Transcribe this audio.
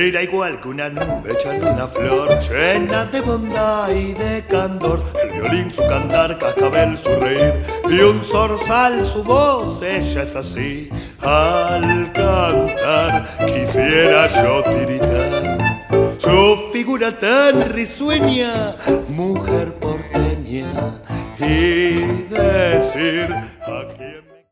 Era igual que una nube echando una flor, llena de bondad y de candor. El violín su cantar, cascabel su reír, y un zorzal su voz, ella es así. Al cantar quisiera yo tiritar su figura tan risueña, mujer porteña, y decir